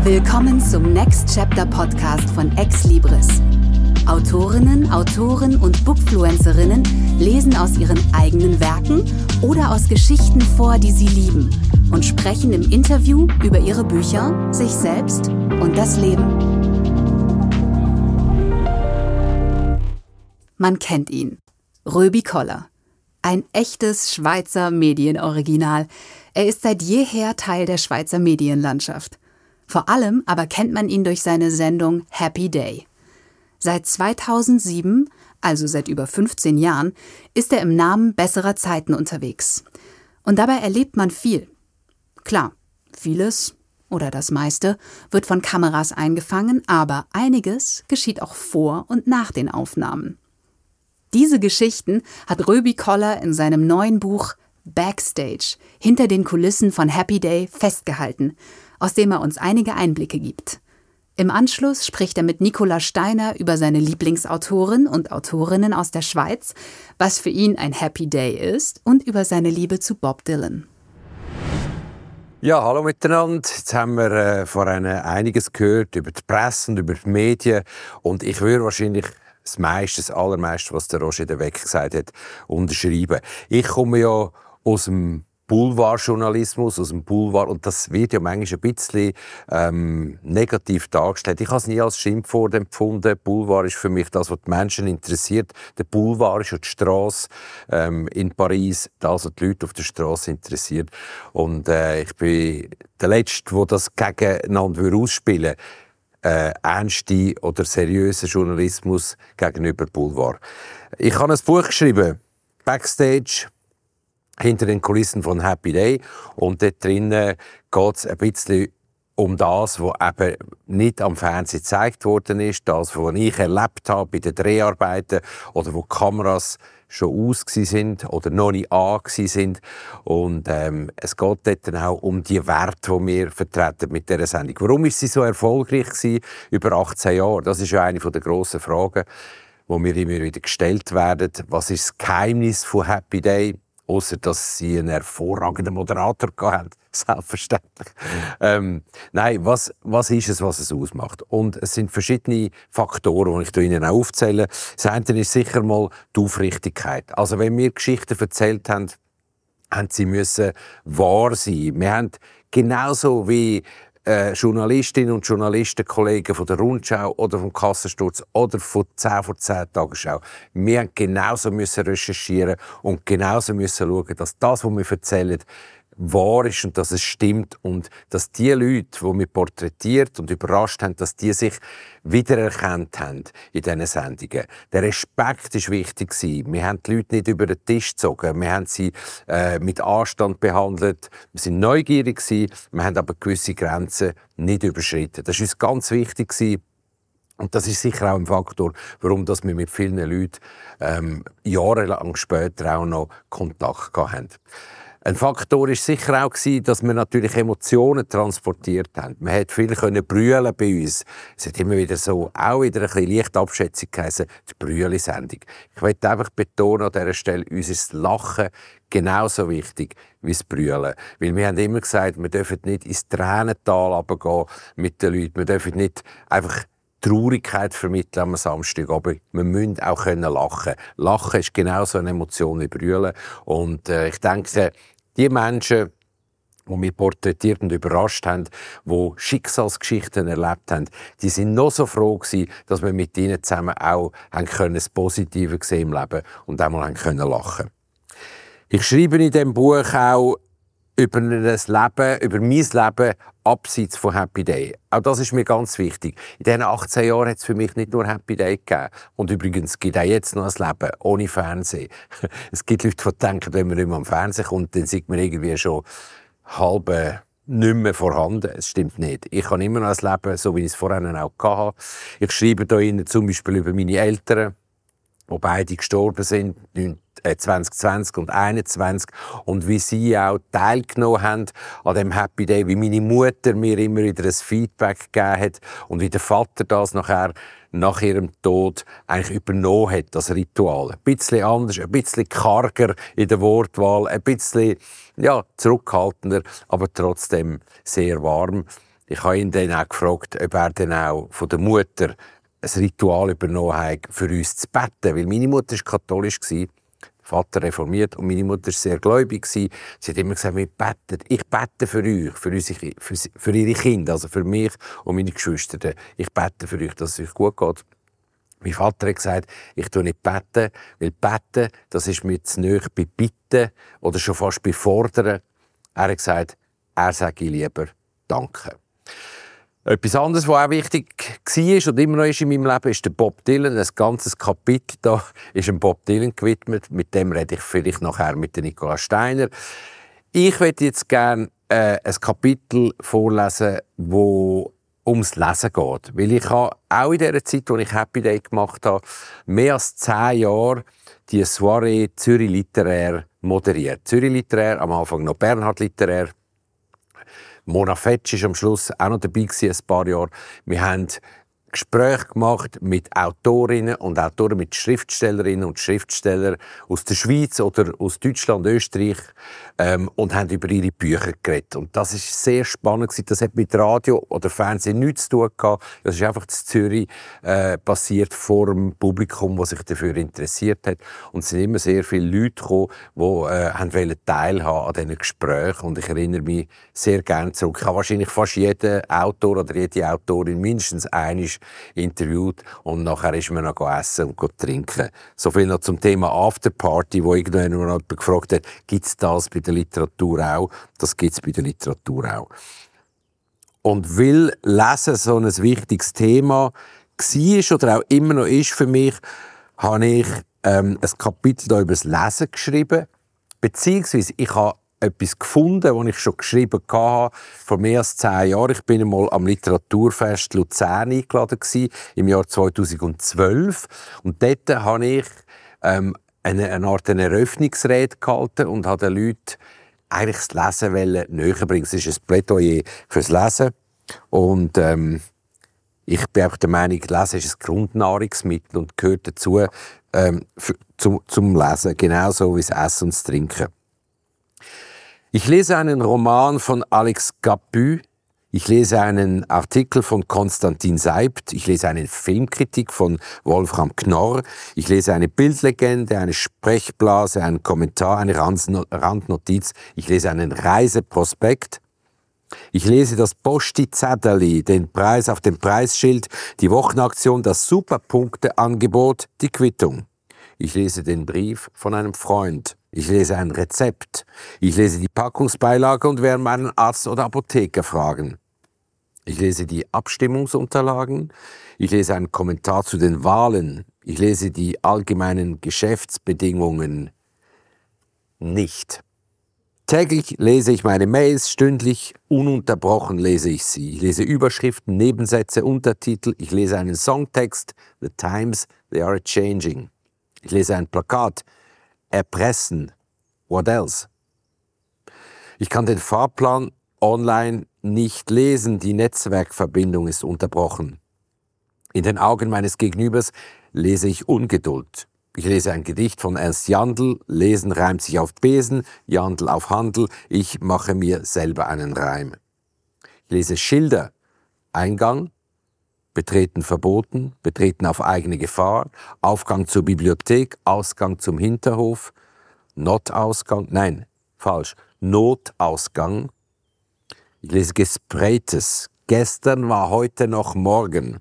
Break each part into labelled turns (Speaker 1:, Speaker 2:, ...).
Speaker 1: Willkommen zum Next Chapter Podcast von Ex Libris. Autorinnen, Autoren und Bookfluencerinnen lesen aus ihren eigenen Werken oder aus Geschichten vor, die sie lieben, und sprechen im Interview über ihre Bücher, sich selbst und das Leben. Man kennt ihn. Röbi Koller. Ein echtes Schweizer Medienoriginal. Er ist seit jeher Teil der Schweizer Medienlandschaft. Vor allem aber kennt man ihn durch seine Sendung Happy Day. Seit 2007, also seit über 15 Jahren, ist er im Namen besserer Zeiten unterwegs. Und dabei erlebt man viel. Klar, vieles oder das meiste wird von Kameras eingefangen, aber einiges geschieht auch vor und nach den Aufnahmen. Diese Geschichten hat Röbi Koller in seinem neuen Buch Backstage hinter den Kulissen von Happy Day festgehalten, aus dem er uns einige Einblicke gibt. Im Anschluss spricht er mit Nicola Steiner über seine Lieblingsautoren und Autorinnen aus der Schweiz, was für ihn ein Happy Day ist, und über seine Liebe zu Bob Dylan.
Speaker 2: Ja, hallo miteinander. Jetzt haben wir vorhin einiges gehört über die Presse und über die Medien. Und ich würde wahrscheinlich das Allermeiste, was der Roger de Weck gesagt hat, unterschreiben. Ich komme ja aus dem Boulevardjournalismus, aus dem Boulevard, und das wird ja manchmal ein bisschen negativ dargestellt. Ich habe es nie als Schimpfwort empfunden. Boulevard ist für mich das, was die Menschen interessiert. Der Boulevard ist ja die Strasse in Paris, das, was die Leute auf der Strasse interessiert. Und ich bin der Letzte, der das gegeneinander ausspielen würde. Ernste oder seriöser Journalismus gegenüber Boulevard. Ich habe ein Buch geschrieben, Backstage, hinter den Kulissen von Happy Day. Und dort drinnen geht es ein bisschen um das, was eben nicht am Fernsehen gezeigt worden ist, das, was ich erlebt habe bei den Dreharbeiten oder wo die Kameras schon aus sind oder noch nicht an sind. Und es geht dort dann auch um die Werte, die wir vertreten mit dieser Sendung. Warum ist sie so erfolgreich gewesen über 18 Jahre? Das ist ja eine der grossen Fragen, die mir immer wieder gestellt werden. Was ist das Geheimnis von Happy Day? Ausser dass sie einen hervorragenden Moderator hatten. Selbstverständlich. Nein, was ist es, was es ausmacht? Und es sind verschiedene Faktoren, die ich Ihnen auch aufzähle. Das eine ist sicher mal die Aufrichtigkeit. Also wenn wir Geschichten erzählt haben, haben sie müssen wahr sein. Wir haben genauso wie Journalistinnen und Journalisten, Kollegen von der Rundschau oder vom Kassensturz oder von 10 vor 10 Tagesschau. Wir haben genauso müssen recherchieren und genauso müssen schauen, dass das, was wir erzählen, wahr ist und dass es stimmt und dass die Leute, die wir porträtiert und überrascht haben, dass die sich wiedererkannt haben in diesen Sendungen. Der Respekt war wichtig. Wir haben die Leute nicht über den Tisch gezogen. Wir haben sie mit Anstand behandelt. Wir sind neugierig gewesen. Wir haben aber gewisse Grenzen nicht überschritten. Das war uns ganz wichtig. Und das ist sicher auch ein Faktor, warum wir mit vielen Leuten jahrelang später auch noch Kontakt hatten. Ein Faktor war sicher auch, dass wir natürlich Emotionen transportiert haben. Man konnte viel brüllen bei uns. Es hat immer wieder so, auch wieder ein bisschen leicht Abschätzung geheißen, die Brühle-Sendung. Ich möchte einfach betonen an dieser Stelle, uns ist das Lachen genauso wichtig wie das Brüllen. Weil wir haben immer gesagt, wir dürfen nicht ins Tränental runtergehen mit den Leuten. Wir dürfen nicht einfach Traurigkeit vermitteln am Samstag, aber wir müssen auch lachen. Lachen ist genauso eine Emotion wie Brüllen. Und ich denke, die Menschen, die wir porträtiert und überrascht haben, die Schicksalsgeschichten erlebt haben, die sind noch so froh gewesen, dass wir mit ihnen zusammen auch das Positive gesehen im Leben und einmal lachen können. Ich schreibe in diesem Buch auch über mein Leben abseits von Happy Day. Auch das ist mir ganz wichtig. In diesen 18 Jahren hat es für mich nicht nur Happy Day gegeben. Und übrigens, es gibt auch jetzt noch ein Leben ohne Fernsehen. Es gibt Leute, die denken, wenn man nicht mehr am Fernsehen kommt, dann sieht man irgendwie schon halb nicht mehr vorhanden. Es stimmt nicht. Ich habe immer noch ein Leben, so wie ich es vorhin auch hatte. Ich schreibe da Ihnen zum Beispiel über meine Eltern, die beide gestorben sind, 2020 und 2021, und wie sie auch teilgenommen haben an dem Happy Day, wie meine Mutter mir immer wieder ein Feedback gegeben hat und wie der Vater das nachher nach ihrem Tod eigentlich übernommen hat, das Ritual. Ein bisschen anders, ein bisschen karger in der Wortwahl, ein bisschen zurückhaltender, aber trotzdem sehr warm. Ich habe ihn dann auch gefragt, ob er dann auch von der Mutter ein Ritual übernommen hat, für uns zu beten. Weil meine Mutter war katholisch, Vater reformiert und meine Mutter war sehr gläubig. Sie hat immer gesagt, ich bete für euch, für ihre Kinder, also für mich und meine Geschwister. Ich bete für euch, dass es euch gut geht. Mein Vater hat gesagt, ich tue nicht beten, weil beten, das ist mir zu nahe bei Bitten oder schon fast bei Fordern. Er hat gesagt, er sage ich lieber Danke. Etwas anderes, was auch wichtig war und immer noch ist in meinem Leben, ist der Bob Dylan. Ein ganzes Kapitel da ist dem Bob Dylan gewidmet. Mit dem rede ich vielleicht nachher mit Nicola Steiner. Ich möchte jetzt gerne ein Kapitel vorlesen, wo ums Lesen geht. Weil ich habe auch in der Zeit, als ich Happy Day gemacht habe, mehr als 10 Jahre die Soiree Zürich Literär moderiert. Zürich Literär, am Anfang noch Bernhard Literär. Mona Fetsch war am Schluss auch noch dabei ein paar Jahre. Wir haben Gespräche gemacht mit Autorinnen und Autoren, mit Schriftstellerinnen und Schriftstellern aus der Schweiz oder aus Deutschland, Österreich und haben über ihre Bücher geredet. Und das ist sehr spannend gewesen. Das hat mit Radio oder Fernsehen nichts zu tun gehabt. Das ist einfach in Zürich passiert vor dem Publikum, das sich dafür interessiert hat. Und es sind immer sehr viele Leute gekommen, die teilhaben an diesen Gesprächen. Und ich erinnere mich sehr gerne zurück. Ich habe wahrscheinlich fast jeden Autor oder jede Autorin mindestens einmal interviewt und nachher ist man noch essen und trinken. So viel noch zum Thema Afterparty, wo irgendwann noch jemand gefragt hat, gibt es das bei der Literatur auch? Das gibt es bei der Literatur auch. Und weil Lesen so ein wichtiges Thema war oder auch immer noch ist für mich, habe ich ein Kapitel hier über das Lesen geschrieben. Beziehungsweise ich habe etwas gefunden, das ich schon geschrieben habe, vor mehr als 10 Jahren. Ich bin einmal am Literaturfest Luzern eingeladen im Jahr 2012. Und dort habe ich eine Art Eröffnungsrede gehalten und habe den Leuten eigentlich das Lesen näher bringen. Es ist ein Plädoyer fürs Lesen. Und ich bin auch der Meinung, Lesen ist ein Grundnahrungsmittel und gehört dazu zum Lesen, genauso wie das Essen und das Trinken. Ich lese einen Roman von Alex Capu, ich lese einen Artikel von Konstantin Seibt, ich lese eine Filmkritik von Wolfram Knorr, ich lese eine Bildlegende, eine Sprechblase, einen Kommentar, eine Randnotiz, ich lese einen Reiseprospekt, ich lese das Posti-Zetterli, den Preis auf dem Preisschild, die Wochenaktion, das Superpunkteangebot, die Quittung. Ich lese den Brief von einem Freund. Ich lese ein Rezept. Ich lese die Packungsbeilage und werde meinen Arzt oder Apotheker fragen. Ich lese die Abstimmungsunterlagen. Ich lese einen Kommentar zu den Wahlen. Ich lese die allgemeinen Geschäftsbedingungen nicht. Täglich lese ich meine Mails, stündlich, ununterbrochen lese ich sie. Ich lese Überschriften, Nebensätze, Untertitel. Ich lese einen Songtext. The times, they are changing. Ich lese ein Plakat. Erpressen. What else? Ich kann den Fahrplan online nicht lesen. Die Netzwerkverbindung ist unterbrochen. In den Augen meines Gegenübers lese ich Ungeduld. Ich lese ein Gedicht von Ernst Jandl. Lesen reimt sich auf Besen, Jandl auf Handel. Ich mache mir selber einen Reim. Ich lese Schilder. Eingang. Betreten verboten, betreten auf eigene Gefahr, Aufgang zur Bibliothek, Ausgang zum Hinterhof, Notausgang, Notausgang. Ich lese Gespraytes, gestern war heute noch morgen.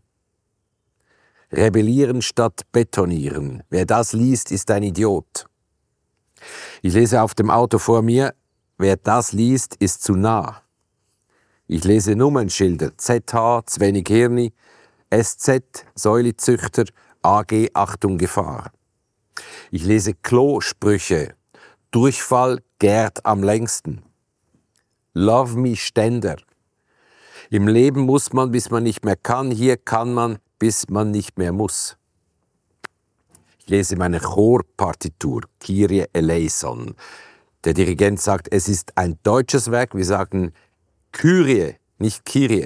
Speaker 2: Rebellieren statt betonieren, wer das liest, ist ein Idiot. Ich lese auf dem Auto vor mir, wer das liest, ist zu nah. Ich lese Nummernschilder, ZH, Zwenig Hirni, SZ, Säulezüchter, AG, Achtung, Gefahr. Ich lese Klosprüche, Durchfall gärt am längsten. Love me Ständer. Im Leben muss man, bis man nicht mehr kann, hier kann man, bis man nicht mehr muss. Ich lese meine Chorpartitur, Kyrie eleison. Der Dirigent sagt, es ist ein deutsches Werk, wir sagen Kyrie, nicht Kyrie.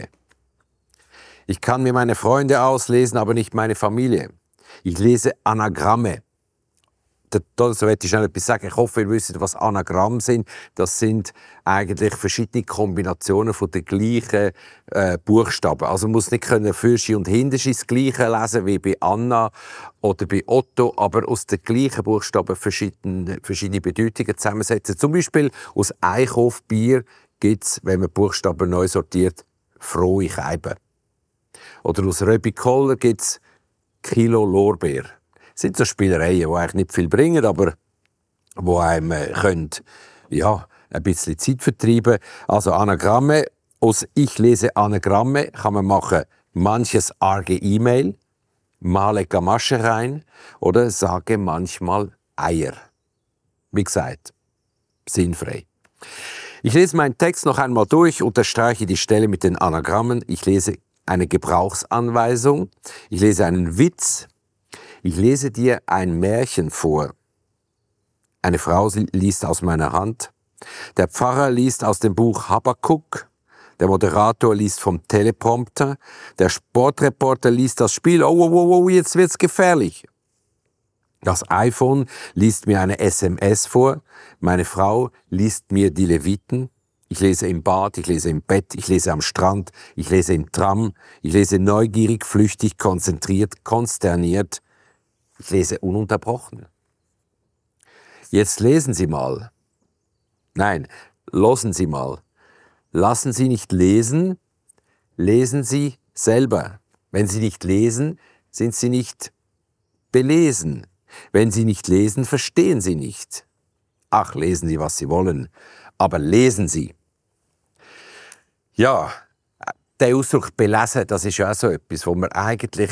Speaker 2: Ich kann mir meine Freunde auslesen, aber nicht meine Familie. Ich lese Anagramme. dazu möchte ich schnell etwas sagen. Ich hoffe, ihr wisst, was Anagramme sind. Das sind eigentlich verschiedene Kombinationen von den gleichen Buchstaben. Also man muss nicht Fürschi und Hinterschi das Gleiche lesen wie bei Anna oder bei Otto, aber aus den gleichen Buchstaben verschiedene Bedeutungen zusammensetzen. Zum Beispiel aus Eichhof Bier gibt es, wenn man Buchstaben neu sortiert, frohe Scheiben. Oder aus Röbi-Koller gibt es Kilo Lorbeer. Das sind so Spielereien, die eigentlich nicht viel bringen, aber die einem ein bisschen Zeit vertreiben. Also Anagramme. Aus «Ich lese Anagramme» kann man machen manches arge E-Mail, male Gamasche rein oder sage manchmal Eier. Wie gesagt, sinnfrei. Ich lese meinen Text noch einmal durch, unterstreiche die Stelle mit den Anagrammen. Ich lese eine Gebrauchsanweisung. Ich lese einen Witz. Ich lese dir ein Märchen vor. Eine Frau liest aus meiner Hand. Der Pfarrer liest aus dem Buch Habakuk. Der Moderator liest vom Teleprompter. Der Sportreporter liest das Spiel. Oh, jetzt wird's gefährlich. Das iPhone liest mir eine SMS vor. Meine Frau liest mir die Leviten. Ich lese im Bad, ich lese im Bett, ich lese am Strand, ich lese im Tram, ich lese neugierig, flüchtig, konzentriert, konsterniert. Ich lese ununterbrochen. Jetzt lesen Sie mal. Nein, losen Sie mal. Lassen Sie nicht lesen, lesen Sie selber. Wenn Sie nicht lesen, sind Sie nicht belesen. Wenn Sie nicht lesen, verstehen Sie nicht. Ach, lesen Sie, was Sie wollen, aber lesen Sie. Ja, der Ausdruck belesen, das ist ja auch so etwas, wo man eigentlich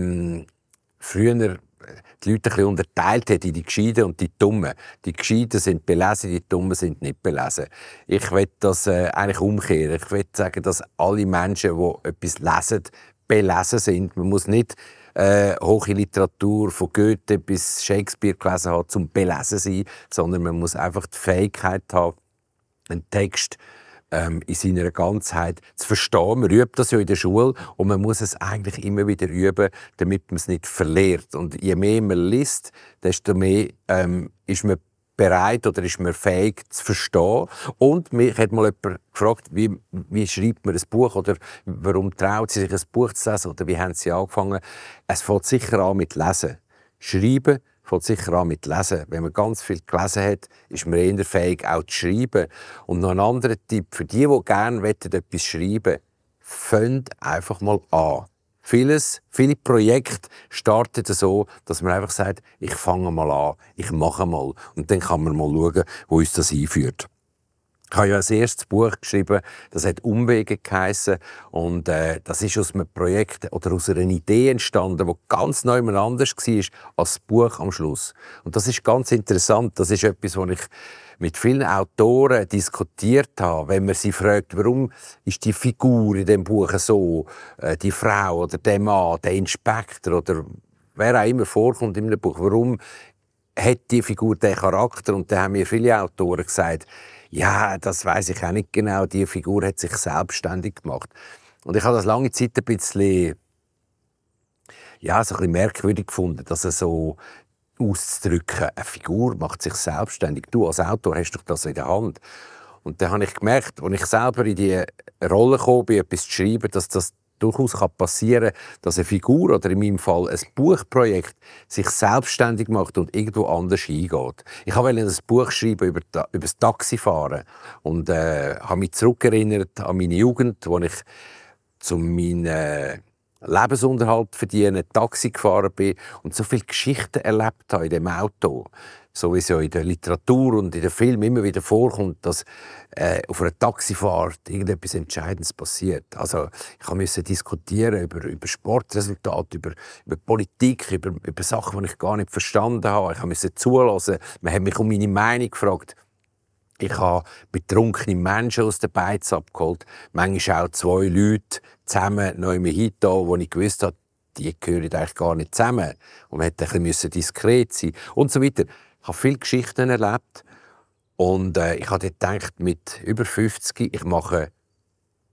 Speaker 2: früher die Leute ein bisschen unterteilt hat in die Gescheiten und die Dummen. Die Gescheiten sind belesen, die Dummen sind nicht belesen. Ich will das eigentlich umkehren. Ich will sagen, dass alle Menschen, die etwas lesen, belesen sind. Man muss nicht hohe Literatur von Goethe bis Shakespeare gelesen haben, zum belesen sein, sondern man muss einfach die Fähigkeit haben, einen Text in seiner Ganzheit zu verstehen. Man übt das ja in der Schule und man muss es eigentlich immer wieder üben, damit man es nicht verliert. Und je mehr man liest, desto mehr ist man bereit oder ist man fähig zu verstehen. Und mich hat mal jemand gefragt, wie schreibt man ein Buch oder warum traut sie sich ein Buch zu lesen oder wie haben sie angefangen. Es fängt sicher an mit Lesen. Schreiben fängt sicher an mit Lesen. Wenn man ganz viel gelesen hat, ist man eher fähig, auch zu schreiben. Und noch ein anderer Tipp für die gerne etwas schreiben wollen, fangt einfach mal an. Viele Projekte starten so, dass man einfach sagt, ich fange mal an, ich mache mal. Und dann kann man mal schauen, wo uns das einführt. Ich habe ja als erstes Buch geschrieben, das hat «Umwege» geheissen. Und das ist aus einem Projekt oder aus einer Idee entstanden, die ganz neu anders war als das Buch am Schluss. Und das ist ganz interessant. Das ist etwas, was ich mit vielen Autoren diskutiert habe. Wenn man sie fragt, warum ist die Figur in dem Buch so, die Frau oder der Mann, der Inspektor oder wer auch immer vorkommt in einem Buch, warum hat die Figur den Charakter? Und da haben mir viele Autoren gesagt, ja, das weiss ich auch nicht genau, die Figur hat sich selbstständig gemacht. Und ich habe das lange Zeit ein bisschen, so ein bisschen merkwürdig gefunden, dass er so auszudrücken, eine Figur macht sich selbstständig. Du als Autor hast doch das in der Hand. Und dann habe ich gemerkt, als ich selber in die Rolle gekommen bin, etwas zu schreiben, dass das durchaus passieren kann, dass eine Figur oder in meinem Fall ein Buchprojekt sich selbstständig macht und irgendwo anders hingeht. Ich wollte ein Buch schreiben über das Taxifahren und habe mich zurückerinnert an meine Jugend, wo ich zu meinen Lebensunterhalt verdienen, Taxi gefahren bin und so viele Geschichten erlebt habe in dem Auto. So wie es ja in der Literatur und in den Filmen immer wieder vorkommt, dass auf einer Taxifahrt irgendetwas Entscheidendes passiert. Also ich musste diskutieren über Sportresultate, über Politik, über Sachen, die ich gar nicht verstanden habe. Ich musste zulassen. Man hat mich um meine Meinung gefragt. Ich habe betrunkene Menschen aus der Beiz abgeholt. Manchmal auch 2 Leute zusammen noch immer hingetan, wo ich gewusst habe, die gehören eigentlich gar nicht zusammen. Und man musste ein bisschen diskret sein und so weiter. Ich habe viele Geschichten erlebt und ich habe gedacht, mit über 50, ich mache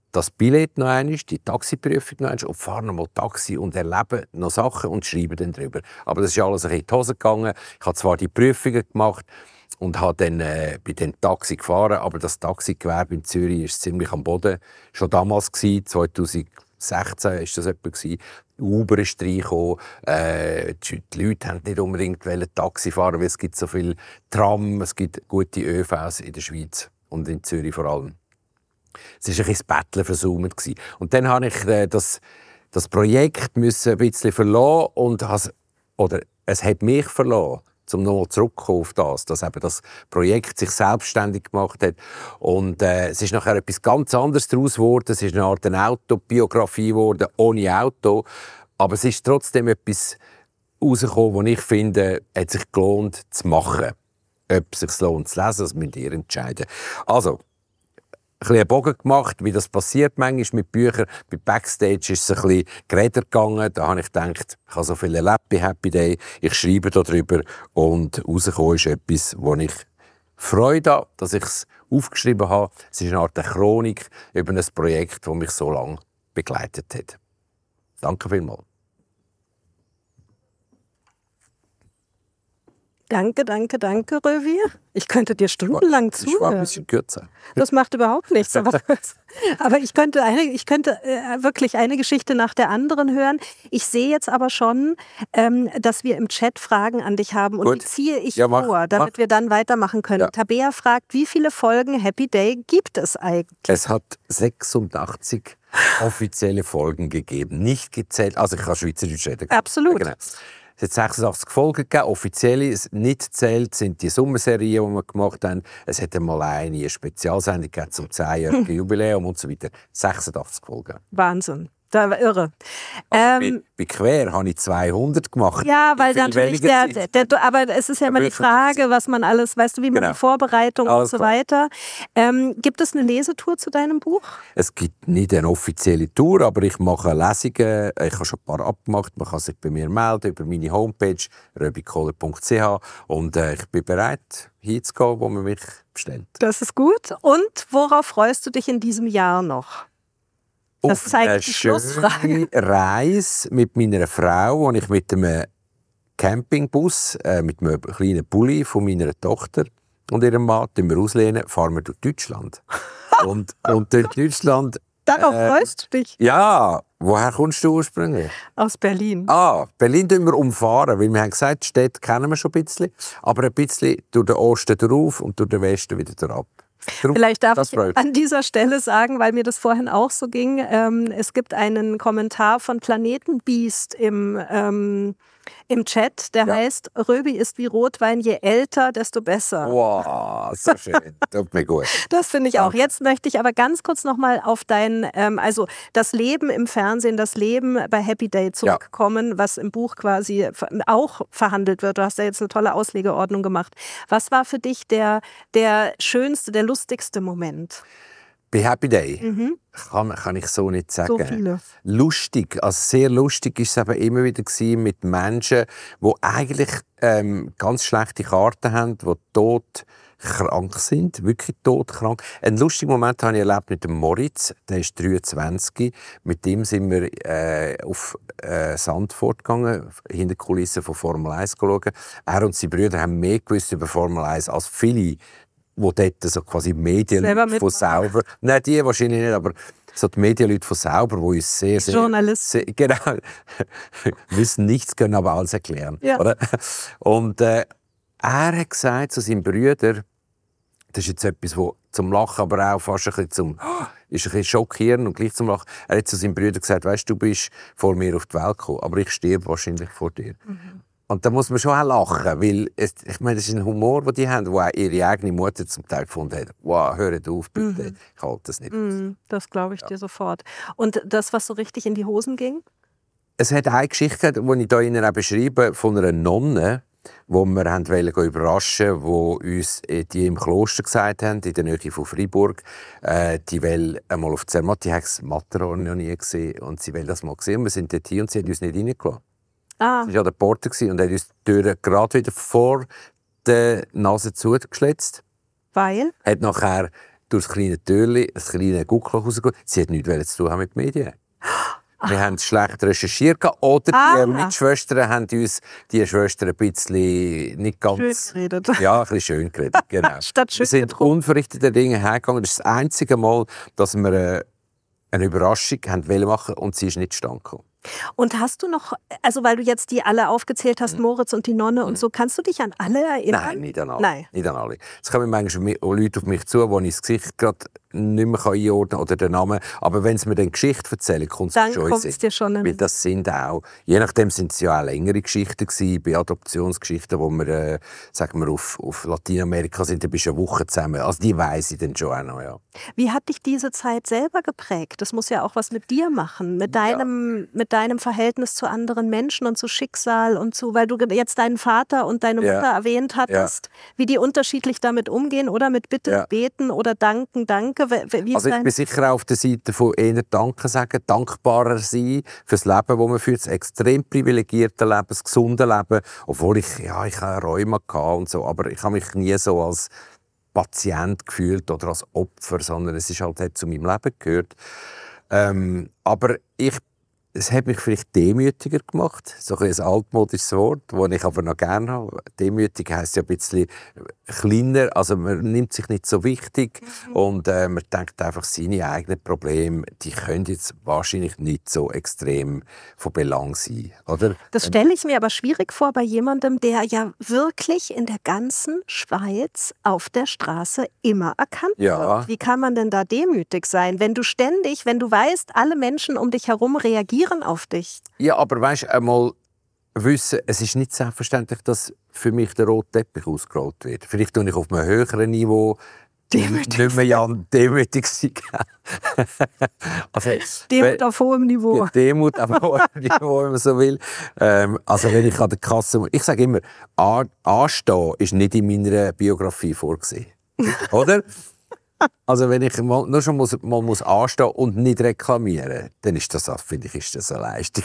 Speaker 2: das Billett noch einmal, die Taxiprüfung noch einmal und fahre noch mal Taxi und erlebe noch Sachen und schreibe dann drüber. Aber das ist alles ein bisschen in die Hose gegangen. Ich habe zwar die Prüfungen gemacht und habe dann bei dem Taxi gefahren, aber das Taxigewerbe in Zürich ist ziemlich am Boden. Schon damals, 2016 war das etwa. Uber ist reingekommen. Die Leute wollten nicht unbedingt Taxi fahren, weil es gibt so viele Tram, es gibt gute ÖVs in der Schweiz und in Zürich vor allem. Es war ein bisschen das Betteln versummt. Und dann habe ich das Projekt ein bisschen verlassen und es hat mich verlassen, um nochmal zurückzukommen auf das, dass eben das Projekt sich selbstständig gemacht hat. Und es ist nachher etwas ganz anderes daraus geworden. Es ist eine Art Autobiografie geworden, ohne Auto. Aber es ist trotzdem etwas rausgekommen, das ich finde, hat sich gelohnt zu machen. Ob es sich lohnt zu lesen, das müsst ihr entscheiden. Also, ein bisschen einen Bogen gemacht, wie das passiert manchmal mit Büchern. Bei Backstage ist es ein bisschen geredet gegangen. Da habe ich gedacht, ich habe so viel erlebt bei Happy Day. Ich schreibe darüber und rausgekommen ist etwas, wo ich Freude habe, dass ich es aufgeschrieben habe. Es ist eine Art Chronik über ein Projekt, das mich so lange begleitet hat. Danke vielmals.
Speaker 3: Danke, Rövi. Ich könnte dir stundenlang zuhören.
Speaker 2: Ich war ein bisschen kürzer.
Speaker 3: Das macht überhaupt nichts. Aber ich könnte wirklich eine Geschichte nach der anderen hören. Ich sehe jetzt aber schon, dass wir im Chat Fragen an dich haben. Und
Speaker 2: Gut.
Speaker 3: die ziehe ich
Speaker 2: Ja,
Speaker 3: vor, damit wir dann weitermachen können.
Speaker 2: Ja.
Speaker 3: Tabea fragt, wie viele Folgen Happy Day gibt es eigentlich?
Speaker 2: Es hat 86 offizielle Folgen gegeben. Nicht gezählt. Also ich kann Schweizerdeutsch reden.
Speaker 3: Absolut.
Speaker 2: Genau. Es hat 86 Folgen gegeben. Offiziell nicht gezählt sind die Sommerserien, die wir gemacht haben. Es hat einmal eine Spezialsendung gegeben zum 10-jährigen Jubiläum und so weiter. 86 Folgen.
Speaker 3: Wahnsinn. Da war irre.
Speaker 2: Bei Quer habe ich 200 gemacht.
Speaker 3: Ja, weil
Speaker 2: Viel
Speaker 3: natürlich
Speaker 2: weniger
Speaker 3: aber es ist ja immer die Frage, was man alles, weißt du, wie man die Vorbereitung
Speaker 2: Alles
Speaker 3: und so weiter. Gibt es eine Lesetour zu deinem Buch?
Speaker 2: Es gibt nicht eine offizielle Tour, aber ich mache Lesungen. Ich habe schon ein paar abgemacht. Man kann sich bei mir melden über meine Homepage röbikoller.ch und ich bin bereit, hinzugehen, wo man mich bestellt.
Speaker 3: Das ist gut. Und worauf freust du dich in diesem Jahr noch? Das zeigt die Schlussfrage.
Speaker 2: Eine Reise mit meiner Frau, wo ich mit einem Campingbus, mit einem kleinen Bulli von meiner Tochter und ihrem Mann, den wir auslehnen, fahren wir durch Deutschland. und durch Deutschland...
Speaker 3: Darauf freust du dich?
Speaker 2: Ja. Woher kommst du ursprünglich?
Speaker 3: Aus Berlin.
Speaker 2: Berlin tun wir umfahren, weil wir haben gesagt, die Städte kennen wir schon ein bisschen, aber ein bisschen durch den Osten drauf und durch den Westen wieder drauf.
Speaker 3: Vielleicht darf ich an dieser Stelle sagen, weil mir das vorhin auch so ging, es gibt einen Kommentar von Planetenbiest im Chat, der heißt, Röbi ist wie Rotwein, je älter, desto besser.
Speaker 2: Wow, so schön, tut mir gut.
Speaker 3: Das finde ich auch. Jetzt möchte ich aber ganz kurz nochmal auf also das Leben im Fernsehen, das Leben bei Happy Day zurückkommen, was im Buch quasi auch verhandelt wird. Du hast ja jetzt eine tolle Auslegeordnung gemacht. Was war für dich der schönste, der lustigste Moment?
Speaker 2: Bei Happy Day kann ich so nicht sagen.
Speaker 3: So viele.
Speaker 2: Lustig, also sehr lustig war es eben immer wieder mit Menschen, die eigentlich ganz schlechte Karten haben, die todkrank sind, wirklich todkrank. Einen lustigen Moment habe ich erlebt mit dem Moritz, der ist 23. Mit ihm sind wir auf Sandford gegangen, hinter die Kulissen von Formel 1 schauen. Er und seine Brüder haben mehr gewusst über Formel 1 als viele, wo dort so quasi Medienleute von Sauber... Nein, die wahrscheinlich nicht, aber so die Medienleute von Sauber, die uns sehr...
Speaker 3: Journalisten.
Speaker 2: Genau. Wissen nichts, können aber alles erklären.
Speaker 3: Ja.
Speaker 2: Oder? Und er hat gesagt zu seinen Brüdern, das ist jetzt etwas, wo zum Lachen, aber auch fast ein bisschen ist ein bisschen schockierend und gleich zum Lachen. Er hat zu seinen Brüdern gesagt, weißt, du bist vor mir auf die Welt gekommen, aber ich sterbe wahrscheinlich vor dir. Und da muss man schon auch lachen, weil ich meine, das ist ein Humor, den die haben, wo auch ihre eigene Mutter zum Teil gefunden hat. Wow, hört auf, bitte, ich halte das nicht aus.
Speaker 3: Das glaube ich dir sofort. Und das, was so richtig in die Hosen ging?
Speaker 2: Es hat eine Geschichte, die ich hier Ihnen auch beschreibe, von einer Nonne, wo wir überraschen wollten, die uns die im Kloster gesagt haben, in der Nähe von Freiburg, die wollen einmal auf Zermatt, die haben das Matterhorn noch nie gesehen und sie wollen das mal sehen. Und wir sind dort hin und sie haben uns nicht reingelassen. Sie war an der Porte und hat uns die Tür gerade wieder vor der Nase zugeschlitzt.
Speaker 3: Weil?
Speaker 2: Hat nachher durch das kleine Türchen, das kleine Guckloch rausgekommen. Sie hat nichts zu tun mit den Medien. Wir haben es schlecht recherchiert. Oder die Mitschwestern haben uns die Schwestern ein bisschen nicht ganz...
Speaker 3: Schön geredet.
Speaker 2: Ja, ein bisschen schön geredet, genau. Wir sind unverrichtete Dinge hergegangen. Das ist das einzige Mal, dass wir eine Überraschung machen wollten und sie ist nicht zustande gekommen.
Speaker 3: Und hast du noch, also weil du jetzt die alle aufgezählt hast, Moritz und die Nonne und so, kannst du dich an alle erinnern?
Speaker 2: Nein, nicht an alle.
Speaker 3: Nein.
Speaker 2: Nicht an alle. Es kommen manchmal Leute auf mich zu, wo ich das Gesicht gerade nicht mehr einordnen kann oder den Namen. Aber wenn sie mir dann Geschichte erzählen, kommt
Speaker 3: es dir schon.
Speaker 2: Weil das sind auch, je nachdem sind es ja auch längere Geschichten gewesen, bei Adoptionsgeschichten, wo wir, sagen wir, auf Lateinamerika sind, da bist du eine Woche zusammen. Also die weiss ich dann schon auch noch, ja.
Speaker 3: Wie hat dich diese Zeit selber geprägt? Das muss ja auch was mit dir machen, mit deinem Verhältnis zu anderen Menschen und zu Schicksal und zu, weil du jetzt deinen Vater und deine Mutter erwähnt hattest, wie die unterschiedlich damit umgehen oder mit Bitte beten oder danken, danke.
Speaker 2: Also ich bin sicher auch auf der Seite von eher Danke sagen, dankbarer sein für das Leben, das man führt, das extrem privilegierte Leben, das gesunde Leben, obwohl ich hatte Rheuma und so, aber ich habe mich nie so als Patient gefühlt oder als Opfer, sondern es ist halt zu meinem Leben gehört. Aber es hat mich vielleicht demütiger gemacht, so ein altmodisches Wort, das ich aber noch gerne habe. Demütig heisst ja ein bisschen kleiner, also man nimmt sich nicht so wichtig und man denkt einfach, seine eigenen Probleme, die können jetzt wahrscheinlich nicht so extrem von Belang sein, oder?
Speaker 3: Das stelle ich mir aber schwierig vor bei jemandem, der ja wirklich in der ganzen Schweiz auf der Straße immer erkannt wird. Wie kann man denn da demütig sein, wenn du weißt, alle Menschen um dich herum reagieren auf dich?
Speaker 2: Ja, aber weißt du, einmal wissen, es ist nicht selbstverständlich, dass für mich der rote Teppich ausgerollt wird. Vielleicht tue ich auf einem höheren Niveau nicht mehr demütig sein. Also,
Speaker 3: Demut auf hohem Niveau.
Speaker 2: Demut auf hohem Niveau, wenn man so will. Also wenn ich an der Kasse... Ich sage immer, anstehen ist nicht in meiner Biografie vorgesehen. Oder? Also wenn ich nur schon mal muss anstehen und nicht reklamieren, dann ist das, finde ich, ist das eine Leistung.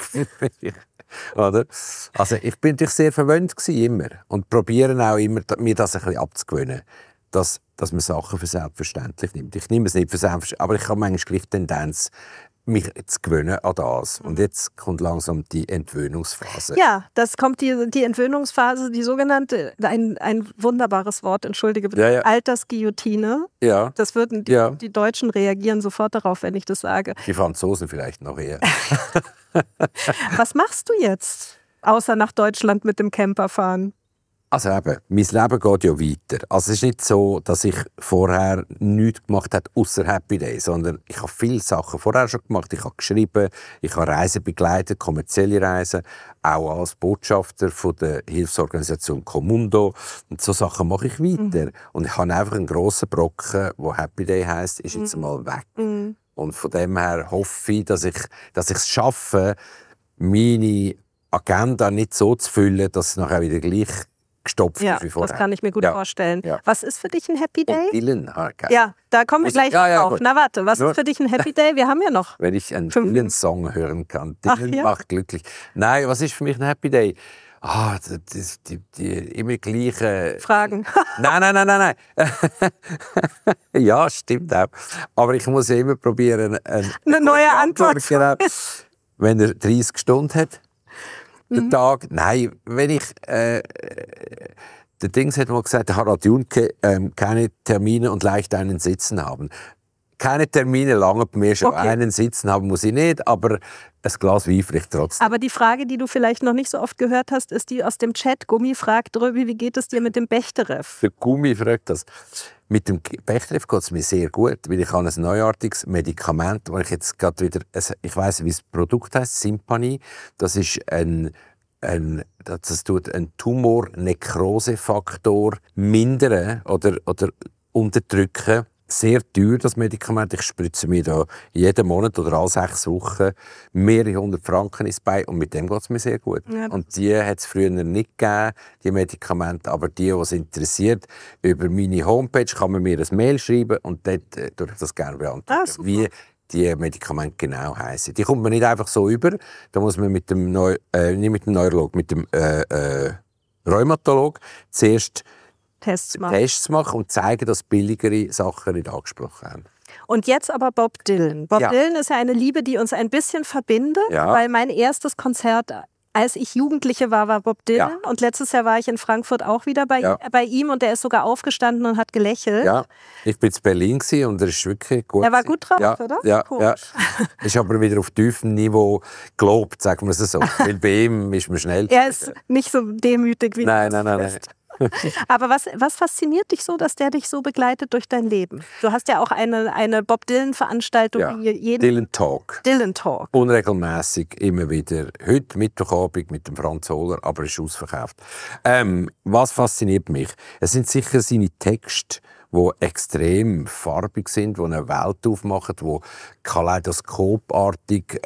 Speaker 2: Oder? Also ich bin natürlich sehr verwöhnt gewesen, immer und probiere auch immer, mir das ein bisschen abzugewöhnen, dass man Sachen für selbstverständlich nimmt. Ich nehme es nicht für selbstverständlich, aber ich habe manchmal gleich die Tendenz, mich zu gewöhnen an das. Und jetzt kommt langsam die Entwöhnungsphase.
Speaker 3: Ja, das kommt die Entwöhnungsphase, die sogenannte, ein wunderbares Wort, entschuldige bitte, Altersguillotine.
Speaker 2: Ja.
Speaker 3: Das würden die Deutschen reagieren sofort darauf, wenn ich das sage.
Speaker 2: Die Franzosen vielleicht noch eher.
Speaker 3: Was machst du jetzt, außer nach Deutschland mit dem Camper fahren?
Speaker 2: Also eben, mein Leben geht ja weiter. Also es ist nicht so, dass ich vorher nichts gemacht habe, außer Happy Day, sondern ich habe viele Sachen vorher schon gemacht. Ich habe geschrieben, ich habe Reisen begleitet, kommerzielle Reisen, auch als Botschafter von der Hilfsorganisation Comundo. Und so Sachen mache ich weiter. Und ich habe einfach einen grossen Brocken, der Happy Day heisst, ist jetzt mal weg. Und von dem her hoffe ich, dass ich es schaffe, meine Agenda nicht so zu füllen, dass es nachher wieder gleich gestopft wie vorher.
Speaker 3: Das kann ich mir gut vorstellen. Ja. Was ist für dich ein Happy Day?
Speaker 2: Und Dylan.
Speaker 3: Ja, da kommen wir gleich drauf. Gut. Na warte, was ist für dich ein Happy Day? Wir haben ja noch.
Speaker 2: Wenn ich einen Dylan-Song hören kann. Dylan macht glücklich. Nein, was ist für mich ein Happy Day? Die immer gleichen...
Speaker 3: Fragen.
Speaker 2: Nein. Ja, stimmt auch. Aber ich muss ja immer probieren...
Speaker 3: eine neue Antwort.
Speaker 2: Genau. Wenn er 30 Stunden hat, der Tag. Nein, wenn ich... der Dings hat mal gesagt, der Harald Junke, keine Termine und leicht einen Sitzen haben. Keine Termine, lange bei mir schon. Okay. Einen Sitzen haben muss ich nicht, aber ein Glas Wein vielleicht trotzdem.
Speaker 3: Aber die Frage, die du vielleicht noch nicht so oft gehört hast, ist die aus dem Chat. Gummi fragt, Röbi, wie geht es dir mit dem Bechterew?
Speaker 2: Der Gummi fragt das. Mit dem Bechterew geht es mir sehr gut, weil ich habe ein neuartiges Medikament, wo ich jetzt gerade wieder, ich weiss, wie das Produkt heißt, Simpani. Das ist das tut einen Tumornekrosefaktor mindern oder unterdrücken. Sehr teuer, das Medikament. Ich spritze mir da jeden Monat oder alle 6 Wochen mehrere 100 Franken ins Bein und mit dem geht es mir sehr gut. Ja. Und die hat es früher nicht gegeben, die Medikamente, aber die es interessiert, über meine Homepage kann man mir ein Mail schreiben und dort tue ich das gerne beantworten. Wie die Medikamente genau heissen. Die kommt man nicht einfach so über, da muss man nicht mit dem Neurolog, mit dem Rheumatolog zuerst
Speaker 3: Tests machen
Speaker 2: und zeigen, dass billigere Sachen nicht angesprochen haben.
Speaker 3: Und jetzt aber Bob Dylan. Bob Dylan ist ja eine Liebe, die uns ein bisschen verbindet, weil mein erstes Konzert, als ich Jugendliche war Bob Dylan. Und letztes Jahr war ich in Frankfurt auch wieder bei ihm und der ist sogar aufgestanden und hat gelächelt.
Speaker 2: Ja, ich war in Berlin und er ist wirklich gut.
Speaker 3: Er war gut drauf, oder?
Speaker 2: Ja. Ist aber wieder auf tiefem Niveau gelobt, sagen wir es so. Weil bei ihm ist man schnell.
Speaker 3: Er ist nicht so demütig wie
Speaker 2: Nein.
Speaker 3: Aber was fasziniert dich so, dass der dich so begleitet durch dein Leben? Du hast ja auch eine Bob Dylan-Veranstaltung.
Speaker 2: Dylan Talk. Unregelmäßig immer wieder. Heute Mittwochabend mit dem Franz Hohler, aber es ist ausverkauft. Was fasziniert mich? Es sind sicher seine Texte, die extrem farbig sind, die eine Welt aufmachen, die kaleidoskopartig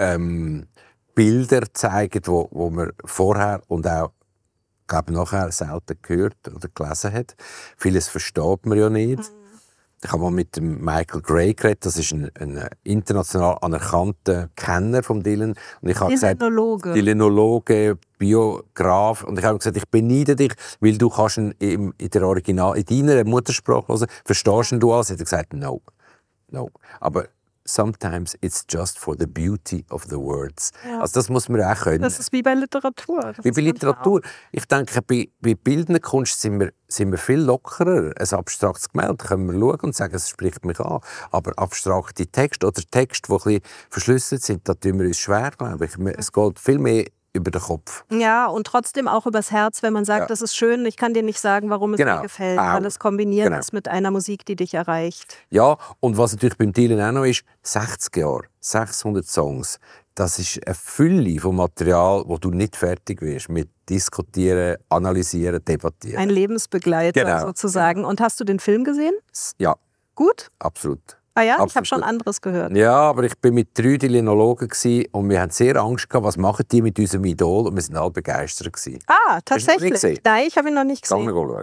Speaker 2: Bilder zeigen, wo man vorher und auch nachher selten gehört oder gelesen hat. Vieles versteht man ja nicht. Ich habe mal mit dem Michael Gray geredet, das ist ein international anerkannter Kenner von Dylan. Und ich habe gesagt, Dylanologe, Biograf. Und ich habe gesagt, ich beneide dich, weil du kannst ihn in deiner Muttersprache hören. Verstehst du alles? Hat er gesagt, no. Aber sometimes it's just for the beauty of the words. Ja. Also das muss man auch können.
Speaker 3: Das ist wie bei Literatur.
Speaker 2: Wie bei Literatur. Ich denke, bei bildender Kunst sind wir viel lockerer. Ein abstraktes Gemälde können wir schauen und sagen, es spricht mich an. Aber abstrakte Texte oder Texte, die ein bisschen verschlüsselt sind, da tun wir uns schwer, glaube ich. Es geht viel mehr über den Kopf.
Speaker 3: Ja, und trotzdem auch übers Herz, wenn man sagt, das ist schön, ich kann dir nicht sagen, warum es mir gefällt, weil es kombiniert ist mit einer Musik, die dich erreicht.
Speaker 2: Ja, und was natürlich beim Dylan auch noch ist, 60 Jahre, 600 Songs, das ist eine Fülle von Material, wo du nicht fertig wirst mit Diskutieren, Analysieren, Debattieren.
Speaker 3: Ein Lebensbegleiter sozusagen. Und hast du den Film gesehen?
Speaker 2: Ja.
Speaker 3: Gut?
Speaker 2: Absolut.
Speaker 3: Ah ja, ich habe schon anderes gehört.
Speaker 2: Ja, aber ich war mit 3 Dylanologen und wir hatten sehr Angst gehabt, was machen die mit unserem Idol, und wir waren alle begeistert.
Speaker 3: Ah, tatsächlich? Nein, ich habe ihn noch nicht gesehen.
Speaker 2: Kann man schauen.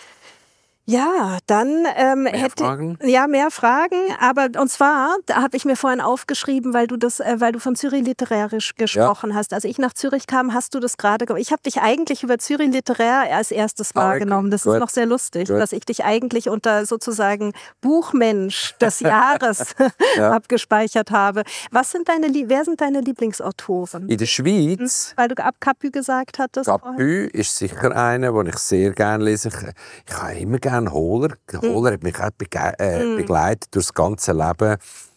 Speaker 3: Ja, dann
Speaker 2: mehr Fragen?
Speaker 3: Ja, mehr Fragen. Aber und zwar, da habe ich mir vorhin aufgeschrieben, weil du von Zürich literarisch gesprochen hast. Als ich nach Zürich kam, hast du das gerade. Ich habe dich eigentlich über Zürich literär als erstes wahrgenommen. Das ist noch sehr lustig, dass ich dich eigentlich unter sozusagen Buchmensch des Jahres abgespeichert habe. Wer sind deine Lieblingsautoren?
Speaker 2: In der Schweiz?
Speaker 3: Weil du Capu gesagt hattest.
Speaker 2: Capu ist sicher einer, den ich sehr gerne lese. Ich habe immer gerne Hohler. Hohler hat mich auch begleitet durch das ganze Leben.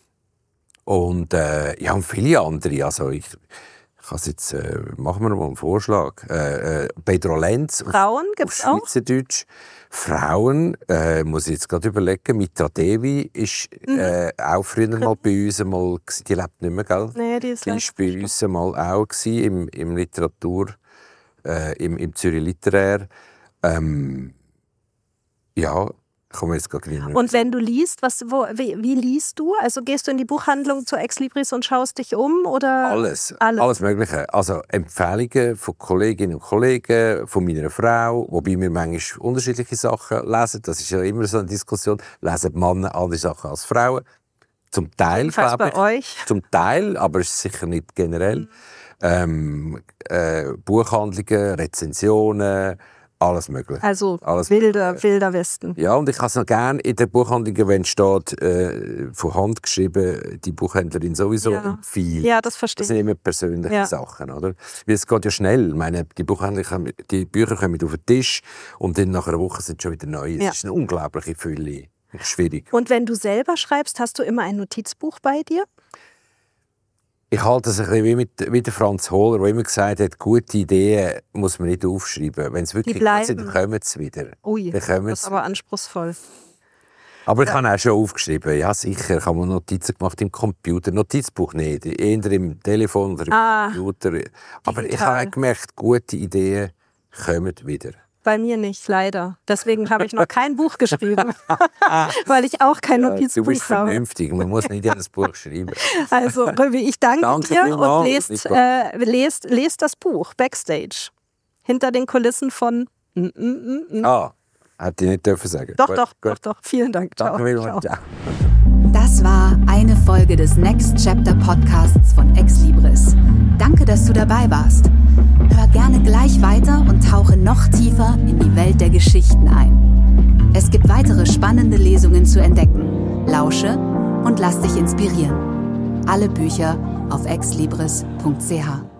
Speaker 2: Und und viele andere. Also ich kann jetzt, machen wir mal einen Vorschlag. Pedro Lenz.
Speaker 3: Frauen gibt es auch?
Speaker 2: Schweizerdeutsch. Frauen, muss ich jetzt gerade überlegen. Mitra Devi ist auch früher mal bei uns. Die lebt nicht mehr, gell?
Speaker 3: Nee, die ist
Speaker 2: bei uns mal auch im Literatur, im Zürich Literär. Ja, kann man jetzt gar nicht.
Speaker 3: Und wenn du liest, wie liest du? Also gehst du in die Buchhandlung zu Exlibris und schaust dich um? Oder?
Speaker 2: Alles Mögliche. Also Empfehlungen von Kolleginnen und Kollegen, von meiner Frau, wobei wir manchmal unterschiedliche Sachen lesen. Das ist ja immer so eine Diskussion. Lesen Männer andere Sachen als Frauen? Zum Teil, glaube ich.
Speaker 3: Bei euch?
Speaker 2: Zum Teil, aber es ist sicher nicht generell. Buchhandlungen, Rezensionen, alles Mögliche.
Speaker 3: Also wilder Westen.
Speaker 2: Ja, und ich habe es noch gerne in der Buchhandlung, wenn steht, von Hand geschrieben, die Buchhändlerin sowieso viel.
Speaker 3: Ja, das verstehe ich.
Speaker 2: Das sind immer persönliche Sachen, oder? Weil es geht ja schnell. Ich meine, die Bücher kommen auf den Tisch und dann nach einer Woche sind schon wieder neu. Es ist eine unglaubliche Fülle. Schwierig.
Speaker 3: Und wenn du selber schreibst, hast du immer ein Notizbuch bei dir?
Speaker 2: Ich halte es ein bisschen wie der Franz Hohler, der immer gesagt hat, gute Ideen muss man nicht aufschreiben. Wenn es wirklich gut sind, dann kommen sie wieder.
Speaker 3: Ui, das ist aber anspruchsvoll.
Speaker 2: Aber ich habe auch schon aufgeschrieben, ja sicher, ich habe Notizen gemacht im Computer, Notizbuch nicht, eher im Telefon oder im Computer. Aber digital. Ich habe gemerkt, gute Ideen kommen wieder.
Speaker 3: Bei mir nicht, leider. Deswegen habe ich noch kein Buch geschrieben, weil ich auch kein Notizbuch habe.
Speaker 2: Du bist vernünftig, man muss nicht jedes Buch schreiben.
Speaker 3: Also, Röbi, ich danke dir und lest das Buch Backstage. Hinter den Kulissen von...
Speaker 2: Hätte ich nicht dürfen sagen.
Speaker 3: Doch. Vielen Dank.
Speaker 2: Danke vielmals.
Speaker 1: Das war eine Folge des Next Chapter Podcasts von Exlibris. Danke, dass du dabei warst. Hör gerne gleich weiter und tauche noch tiefer in die Welt der Geschichten ein. Es gibt weitere spannende Lesungen zu entdecken. Lausche und lass dich inspirieren. Alle Bücher auf exlibris.ch.